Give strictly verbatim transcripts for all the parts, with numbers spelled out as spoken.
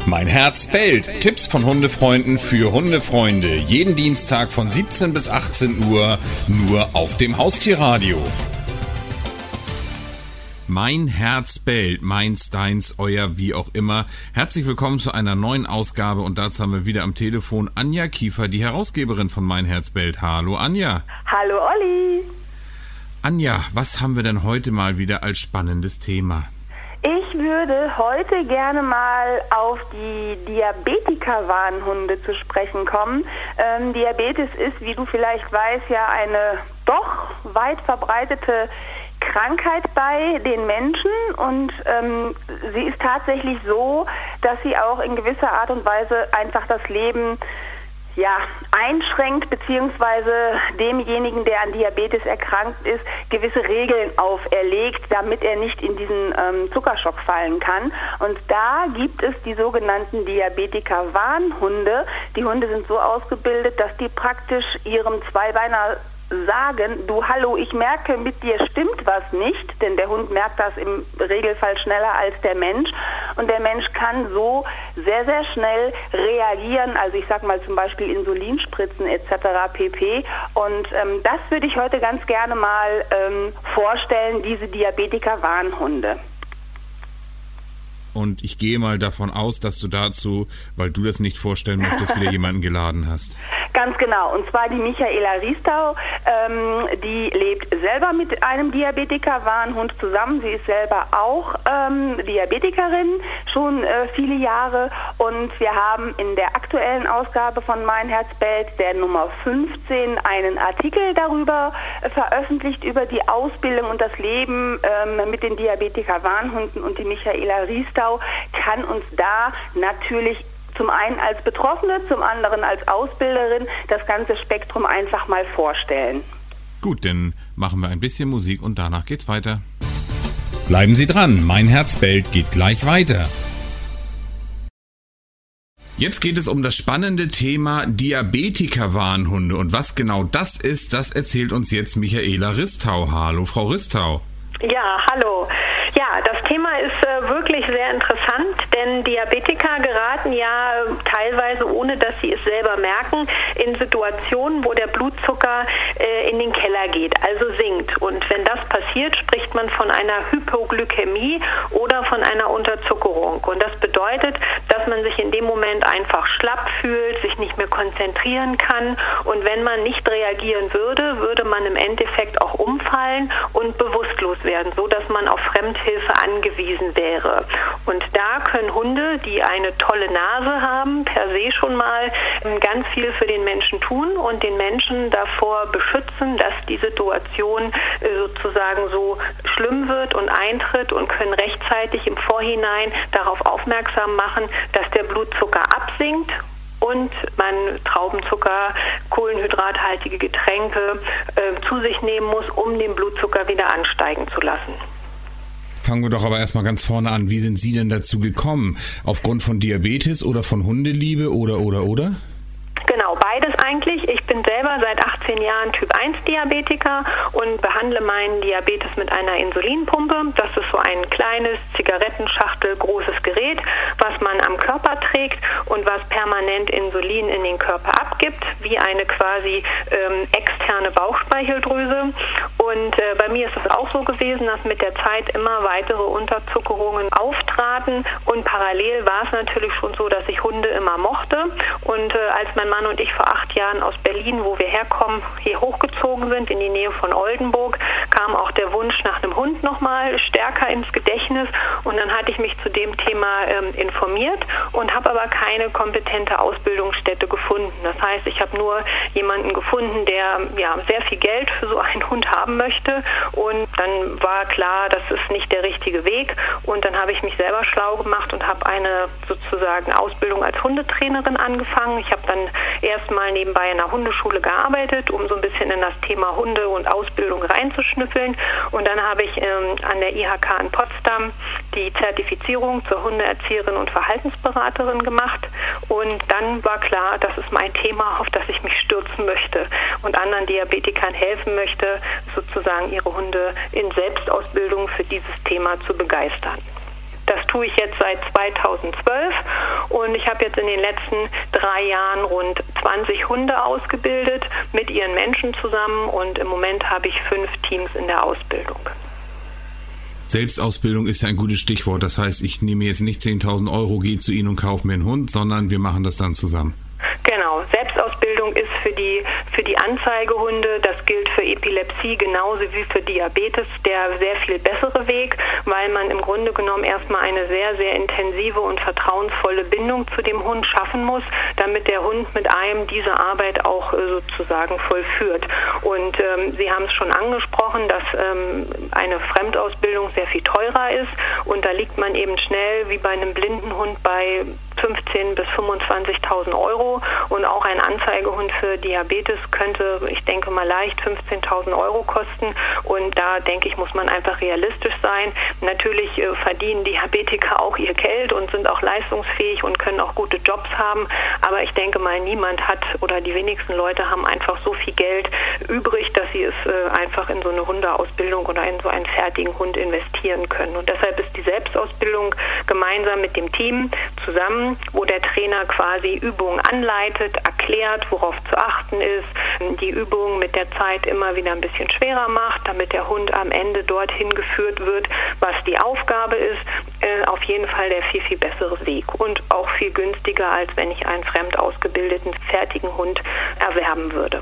Mein Herz bellt. Tipps von Hundefreunden für Hundefreunde. Jeden Dienstag von siebzehn bis achtzehn Uhr nur auf dem Haustierradio. Mein Herz bellt, meins, deins, euer, wie auch immer. Herzlich willkommen zu einer neuen Ausgabe und dazu haben wir wieder am Telefon Anja Kiefer, die Herausgeberin von Mein Herz bellt. Hallo Anja. Hallo Olli. Anja, was haben wir denn heute mal wieder als spannendes Thema? Ich würde heute gerne mal auf die Diabetiker-Warnhunde zu sprechen kommen. Ähm, Diabetes ist, wie du vielleicht weißt, ja eine doch weit verbreitete Krankheit bei den Menschen und ähm, sie ist tatsächlich so, dass sie auch in gewisser Art und Weise einfach das Leben ja, einschränkt, beziehungsweise demjenigen, der an Diabetes erkrankt ist, gewisse Regeln auferlegt, damit er nicht in diesen ähm, Zuckerschock fallen kann. Und da gibt es die sogenannten Diabetiker-Warnhunde. Die Hunde sind so ausgebildet, dass die praktisch ihrem Zweibeiner sagen, du hallo, ich merke, mit dir stimmt was nicht, denn der Hund merkt das im Regelfall schneller als der Mensch und der Mensch kann so sehr, sehr schnell reagieren, also ich sag mal zum Beispiel Insulinspritzen et cetera pp. Und ähm, das würde ich heute ganz gerne mal ähm, vorstellen, diese Diabetiker-Warnhunde. Und ich gehe mal davon aus, dass du dazu, weil du das nicht vorstellen möchtest, wieder jemanden geladen hast. Ganz genau, und zwar die Michaela Riestau, ähm, die lebt selber mit einem Diabetiker-Warnhund zusammen. Sie ist selber auch ähm, Diabetikerin, schon äh, viele Jahre. Und wir haben in der aktuellen Ausgabe von Mein Herz bellt, der Nummer fünfzehn, einen Artikel darüber äh, veröffentlicht, über die Ausbildung und das Leben ähm, mit den Diabetiker-Warnhunden. Und die Michaela Riestau kann uns da natürlich zum einen als Betroffene, zum anderen als Ausbilderin das ganze Spektrum einfach mal vorstellen. Gut, dann machen wir ein bisschen Musik und danach geht's weiter. Bleiben Sie dran, Mein Herz bellt geht gleich weiter. Jetzt geht es um das spannende Thema Diabetiker-Warnhunde und was genau das ist, das erzählt uns jetzt Michaela Riestau. Hallo, Frau Riestau. Ja, hallo. Ja, das Thema ist äh, wirklich sehr interessant, denn Diabetiker geraten ja äh, teilweise, ohne dass sie es selber merken, in Situationen, wo der Blutzucker äh, in den Keller geht, also sinkt. Und wenn das passiert, spricht man von einer Hypoglykämie oder von einer Unterzuckerung. Und das bedeutet, dass man sich in dem Moment einfach schlapp fühlt, sich nicht mehr konzentrieren kann. Und wenn man nicht reagieren würde, würde man im Endeffekt auch umfallen und bewusstlos werden, so dass man auf Fremdhilfe angewiesen wäre. Und da können Hunde, die eine tolle Nase haben, per se schon mal ganz viel für den Menschen tun und den Menschen davor beschützen, dass die Situation sozusagen so schlimm wird und eintritt und können rechtzeitig im Vorhinein darauf aufmerksam machen, dass der Blutzucker absinkt und man Traubenzucker, kohlenhydrathaltige Getränke äh, zu sich nehmen muss, um den Blutzucker wieder ansteigen zu lassen. Fangen wir doch aber erstmal ganz vorne an. Wie sind Sie denn dazu gekommen? Aufgrund von Diabetes oder von Hundeliebe oder, oder, oder? Genau, beides eigentlich. Ich bin selber seit achtzehn Jahren Typ eins Diabetiker und behandle meinen Diabetes mit einer Insulinpumpe. Das ist so ein kleines Zigarettenschachtel großes Gerät, was man am Körper trägt und was permanent Insulin in den Körper abgibt, wie eine quasi ähm, externe Bauchspeicheldrüse. Und äh, bei mir ist es auch so gewesen, dass mit der Zeit immer weitere Unterzuckerungen auftraten und parallel war es natürlich schon so, dass ich Hunde immer mochte. Und äh, als mein Mann und ich vor acht Jahren aus Berlin, wo wir herkommen, hier hochgezogen sind, in die Nähe von Oldenburg, kam auch der Wunsch nach einem Hund nochmal stärker ins Gedächtnis und dann hatte ich mich zu dem Thema ähm, informiert und habe aber keine kompetente Ausbildungsstätte gefunden. Das heißt, ich habe nur jemanden gefunden, der ja sehr viel Geld für so einen Hund haben möchte und dann war klar, das ist nicht der richtige Weg und dann habe ich mich selber schlau gemacht und habe eine sozusagen Ausbildung als Hundetrainerin angefangen. Ich habe dann erstmal nebenbei in einer Hundeschule gearbeitet, um so ein bisschen in das Thema Hunde und Ausbildung reinzuschnüffeln. Und dann habe ich ähm, an der I H K in Potsdam die Zertifizierung zur Hundeerzieherin und Verhaltensberaterin gemacht. Und dann war klar, das ist mein Thema, auf das ich mich stürzen möchte und anderen Diabetikern helfen möchte, sozusagen ihre Hunde in Selbstausbildung für dieses Thema zu begeistern. Das tue ich jetzt seit zweitausendzwölf und ich habe jetzt in den letzten drei Jahren rund zwanzig Hunde ausgebildet mit ihren Menschen zusammen und im Moment habe ich fünf Teams in der Ausbildung. Selbstausbildung ist ja ein gutes Stichwort. Das heißt, ich nehme jetzt nicht zehntausend Euro, gehe zu Ihnen und kaufe mir einen Hund, sondern wir machen das dann zusammen. Genau, Selbstausbildung ist für die für die Anzeigehunde, das gilt für Epilepsie genauso wie für Diabetes, der sehr viel bessere Weg, weil man im Grunde genommen erstmal eine sehr, sehr intensive und vertrauensvolle Bindung zu dem Hund schaffen muss, damit der Hund mit einem diese Arbeit auch äh, sozusagen vollführt. Und ähm, Sie haben es schon angesprochen, dass ähm, eine Fremdausbildung sehr viel teurer ist und da liegt man eben schnell wie bei einem blinden Hund bei fünfzehntausend bis fünfundzwanzigtausend Euro und auch ein Anzeigehund für Diabetes könnte, ich denke mal, leicht fünfzehntausend Euro kosten und da, denke ich, muss man einfach realistisch sein. Natürlich äh, verdienen Diabetiker auch ihr Geld und sind auch leistungsfähig und können auch gute Jobs haben, aber ich denke mal, niemand hat oder die wenigsten Leute haben einfach so viel Geld übrig, dass sie es äh, einfach in so eine Hundeausbildung oder in so einen fertigen Hund investieren können und deshalb ist die Selbstausbildung gemeinsam mit dem Team zusammen, wo der Trainer quasi Übungen anleitet, erklärt, worauf zu achten ist, die Übungen mit der Zeit immer wieder ein bisschen schwerer macht, damit der Hund am Ende dorthin geführt wird, was die Aufgabe ist. Äh, auf jeden Fall der viel, viel bessere Weg und auch viel günstiger, als wenn ich einen fremd ausgebildeten, fertigen Hund erwerben würde.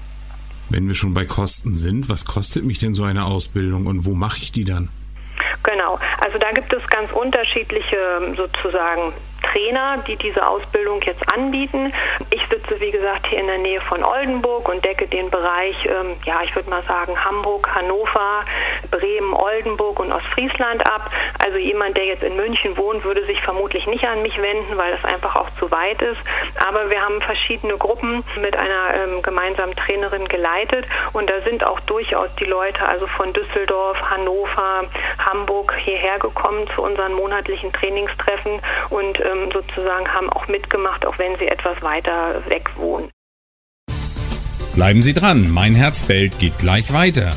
Wenn wir schon bei Kosten sind, was kostet mich denn so eine Ausbildung und wo mache ich die dann? Genau, also da gibt es ganz unterschiedliche sozusagen Trainer, die diese Ausbildung jetzt anbieten. Ich sitze, wie gesagt, hier in der Nähe von Oldenburg und decke den Bereich, ähm, ja, ich würde mal sagen, Hamburg, Hannover, Bremen, Oldenburg und Ostfriesland ab. Also jemand, der jetzt in München wohnt, würde sich vermutlich nicht an mich wenden, weil das einfach auch zu weit ist. Aber wir haben verschiedene Gruppen mit einer ähm, gemeinsamen Trainerin geleitet und da sind auch durchaus die Leute, also von Düsseldorf, Hannover, Hamburg hierher gekommen zu unseren monatlichen Trainingstreffen und ähm, sozusagen haben auch mitgemacht, auch wenn sie etwas weiter weg wohnen. Bleiben Sie dran, mein Herzbellt geht gleich weiter.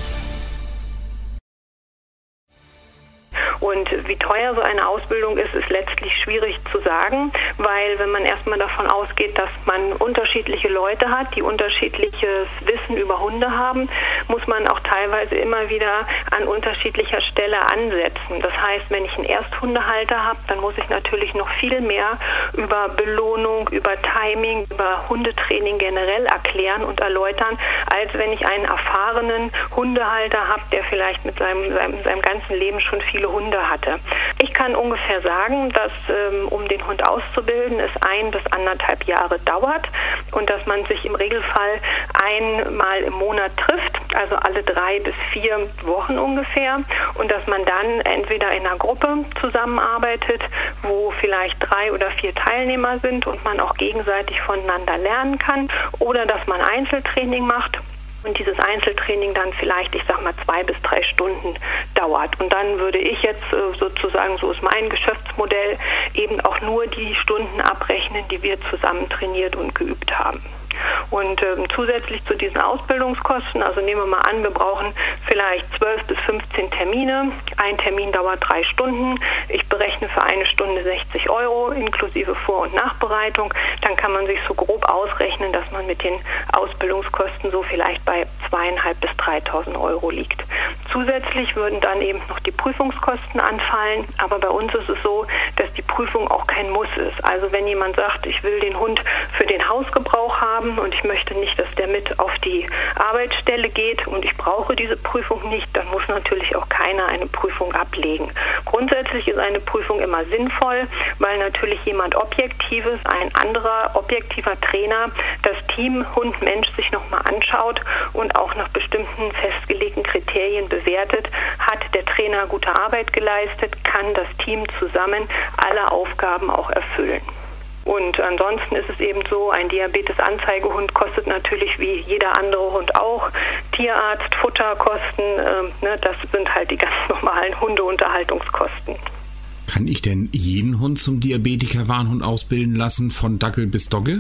Und wie teuer so eine Ausbildung ist, ist letztlich schwierig zu sagen, weil wenn man erstmal davon ausgeht, dass man unterschiedliche Leute hat, die unterschiedliches Wissen über Hunde haben, muss man auch teilweise immer wieder an unterschiedlicher Stelle ansetzen. Das heißt, wenn ich einen Ersthundehalter habe, dann muss ich natürlich noch viel mehr über Belohnung, über Timing, über Hundetraining generell erklären und erläutern, als wenn ich einen erfahrenen Hundehalter habe, der vielleicht mit seinem, seinem, seinem ganzen Leben schon viele Hunde hatte. Ich kann ungefähr sagen, dass ähm, um den Hund auszubilden, es ein bis anderthalb Jahre dauert und dass man sich im Regelfall einmal im Monat trifft, also alle drei bis vier Wochen ungefähr und dass man dann entweder in einer Gruppe zusammenarbeitet, wo vielleicht drei oder vier Teilnehmer sind und man auch gegenseitig voneinander lernen kann oder dass man Einzeltraining macht. Und dieses Einzeltraining dann vielleicht, ich sag mal, zwei bis drei Stunden dauert. Und dann würde ich jetzt sozusagen, so ist mein Geschäftsmodell, eben auch nur die Stunden abrechnen, die wir zusammen trainiert und geübt haben. Und ähm, zusätzlich zu diesen Ausbildungskosten, also nehmen wir mal an, wir brauchen vielleicht zwölf bis fünfzehn Termine. Ein Termin dauert drei Stunden. Ich berechne für eine Stunde sechzig Euro inklusive Vor- und Nachbereitung. Dann kann man sich so grob ausrechnen, dass man mit den Ausbildungskosten so vielleicht bei zweitausendfünfhundert bis dreitausend Euro liegt. Zusätzlich würden dann eben noch die Prüfungskosten anfallen. Aber bei uns ist es so, dass die Prüfung auch kein Muss ist. Also wenn jemand sagt, ich will den Hund für den Hausgebrauch haben, und ich möchte nicht, dass der mit auf die Arbeitsstelle geht und ich brauche diese Prüfung nicht, dann muss natürlich auch keiner eine Prüfung ablegen. Grundsätzlich ist eine Prüfung immer sinnvoll, weil natürlich jemand Objektives, ein anderer objektiver Trainer, das Team Hund-Mensch sich nochmal anschaut und auch nach bestimmten festgelegten Kriterien bewertet. Hat der Trainer gute Arbeit geleistet, kann das Team zusammen alle Aufgaben auch erfüllen. Und ansonsten ist es eben so, ein Diabetes-Anzeigehund kostet natürlich wie jeder andere Hund auch Tierarzt, Futterkosten, äh, ne, das sind halt die ganz normalen Hundeunterhaltungskosten. Kann ich denn jeden Hund zum Diabetiker-Warnhund ausbilden lassen, von Dackel bis Dogge?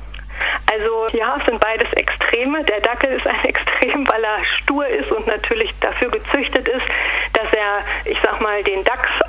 Also ja, es sind beides Extreme. Der Dackel ist ein Extrem, weil er stur ist und natürlich dafür gezüchtet ist, dass er, ich sag mal, den Dachs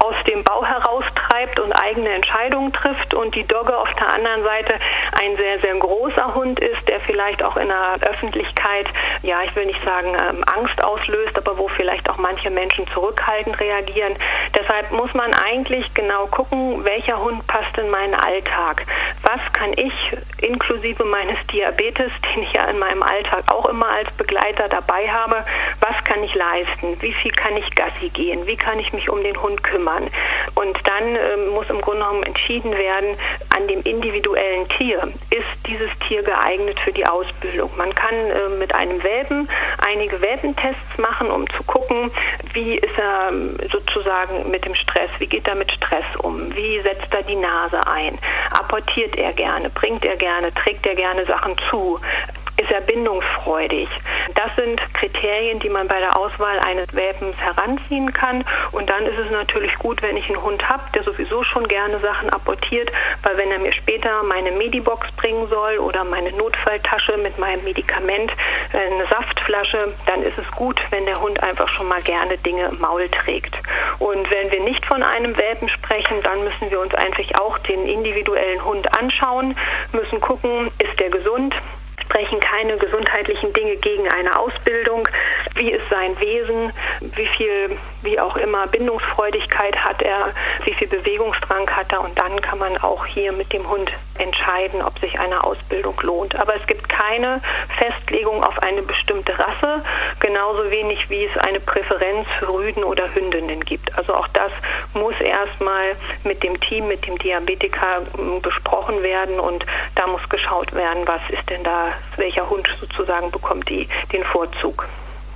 aus dem Bau heraustreibt und eigene Entscheidungen trifft, und die Dogge auf der anderen Seite ein sehr, sehr großer Hund ist, der vielleicht auch in der Öffentlichkeit, ja, ich will nicht sagen ähm, Angst auslöst, aber wo vielleicht auch manche Menschen zurückhaltend reagieren. Deshalb muss man eigentlich genau gucken, welcher Hund passt in meinen Alltag. Was kann ich inklusive meines Diabetes, den ich ja in meinem Alltag auch immer als Begleiter dabei habe, was kann ich leisten? Wie viel kann ich Gassi gehen? Wie kann ich mich um den Hund kümmern? Und dann ähm, muss im Grunde genommen entschieden werden, an dem individuellen Tier, ist dieses Tier geeignet für die Ausbildung? Man kann äh, mit einem Welpen einige Welpentests machen, um zu gucken, wie ist er sozusagen mit dem Stress, wie geht er mit Stress um, wie setzt er die Nase ein, apportiert er gerne, bringt er gerne, trägt er gerne Sachen zu, ist er bindungsfreudig. Das sind Kriterien, die man bei der Auswahl eines Welpens heranziehen kann, und dann ist es natürlich gut, wenn ich einen Hund habe, der sowieso schon gerne Sachen apportiert, weil wenn er mir später meine Medibox bringen soll oder meine Notfalltasche mit meinem Medikament, eine Saftflasche, dann ist es gut, wenn der Hund einfach schon mal gerne Dinge im Maul trägt. Und wenn wir nicht von einem Welpen sprechen, dann müssen wir uns einfach auch den individuellen Hund anschauen, müssen gucken, ist der gesund, sprechen keine gesundheitlichen Dinge gegen eine Ausbildung, wie ist sein Wesen, wie viel, wie auch immer, Bindungsfreudigkeit hat er, wie viel Bewegungsdrang hat er, und dann kann man auch hier mit dem Hund entscheiden, ob sich eine Ausbildung lohnt. Aber es gibt keine Festlegung auf eine bestimmte Rasse, genauso wenig wie es eine Präferenz für Rüden oder Hündinnen gibt. Also auch das muss erstmal mit dem Team, mit dem Diabetiker besprochen werden, und da muss geschaut werden, was ist denn da, welcher Hund sozusagen bekommt die, den Vorzug.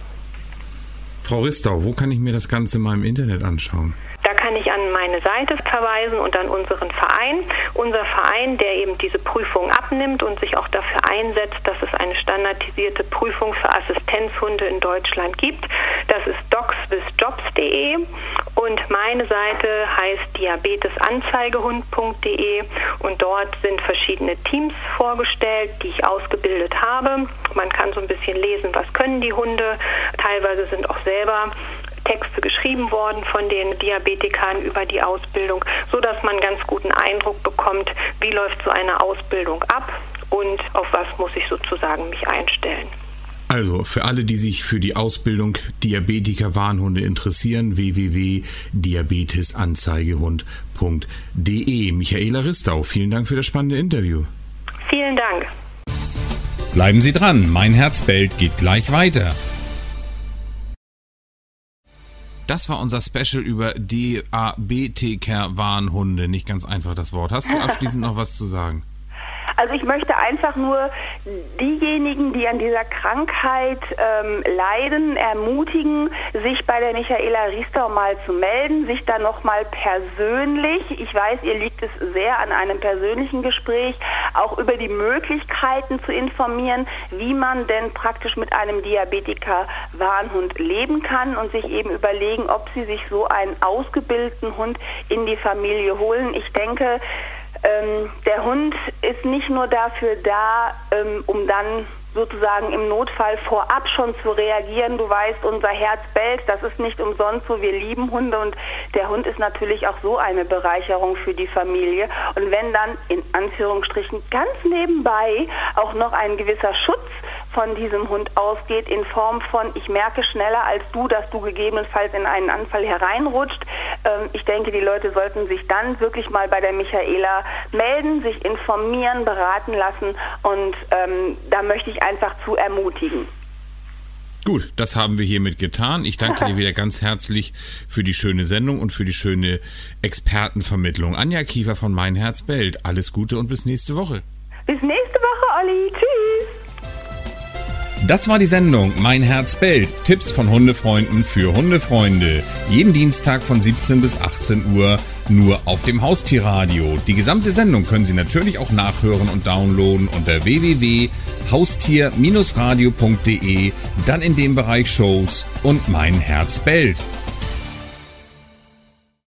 Frau Ristau, wo kann ich mir das Ganze mal im Internet anschauen? Da kann ich an meine Seite verweisen und an unseren Verein. Unser Verein, der eben diese Prüfung abnimmt und sich auch dafür einsetzt, dass es eine standardisierte Prüfung für Assistenzhunde in Deutschland gibt. Das ist docs with jobs punkt de, und meine Seite heißt diabetesanzeigehund punkt de, und dort sind verschiedene Teams vorgestellt, die ich ausgebildet habe. Man kann so ein bisschen lesen, was können die Hunde. Teilweise sind auch selber Texte geschrieben worden von den Diabetikern über die Ausbildung, so dass man einen ganz guten Eindruck bekommt, wie läuft so eine Ausbildung ab und auf was muss ich sozusagen mich einstellen. Also für alle, die sich für die Ausbildung Diabetiker-Warnhunde interessieren, w w w punkt diabetesanzeigehund punkt de. Michaela Ristau, vielen Dank für das spannende Interview. Vielen Dank. Bleiben Sie dran, Mein Herz bellt geht gleich weiter. Das war unser Special über Diabetiker-Warnhunde. Nicht ganz einfach das Wort. Hast du abschließend noch was zu sagen? Also ich möchte einfach nur diejenigen, die an dieser Krankheit ähm, leiden, ermutigen, sich bei der Michaela Ristau mal zu melden, sich dann nochmal persönlich, ich weiß, ihr liegt es sehr an einem persönlichen Gespräch, auch über die Möglichkeiten zu informieren, wie man denn praktisch mit einem Diabetiker-Warnhund leben kann, und sich eben überlegen, ob sie sich so einen ausgebildeten Hund in die Familie holen. Ich denke, Ähm, der Hund ist nicht nur dafür da, ähm, um dann sozusagen im Notfall vorab schon zu reagieren. Du weißt, unser Herz bellt, das ist nicht umsonst so, wir lieben Hunde, und der Hund ist natürlich auch so eine Bereicherung für die Familie. Und wenn dann in Anführungsstrichen ganz nebenbei auch noch ein gewisser Schutz von diesem Hund ausgeht, in Form von, ich merke schneller als du, dass du gegebenenfalls in einen Anfall hereinrutscht. Ähm, ich denke, die Leute sollten sich dann wirklich mal bei der Michaela melden, sich informieren, beraten lassen, und ähm, da möchte ich einfach zu ermutigen. Gut, das haben wir hiermit getan. Ich danke dir wieder ganz herzlich für die schöne Sendung und für die schöne Expertenvermittlung. Anja Kiefer von Mein Herz bellt. Alles Gute und bis nächste Woche. Bis nächste Woche, Olli. Tschüss. Das war die Sendung Mein Herz bellt. Tipps von Hundefreunden für Hundefreunde. Jeden Dienstag von siebzehn bis achtzehn Uhr nur auf dem Haustierradio. Die gesamte Sendung können Sie natürlich auch nachhören und downloaden unter w w w punkt haustier radio punkt de, dann in dem Bereich Shows und Mein Herz bellt.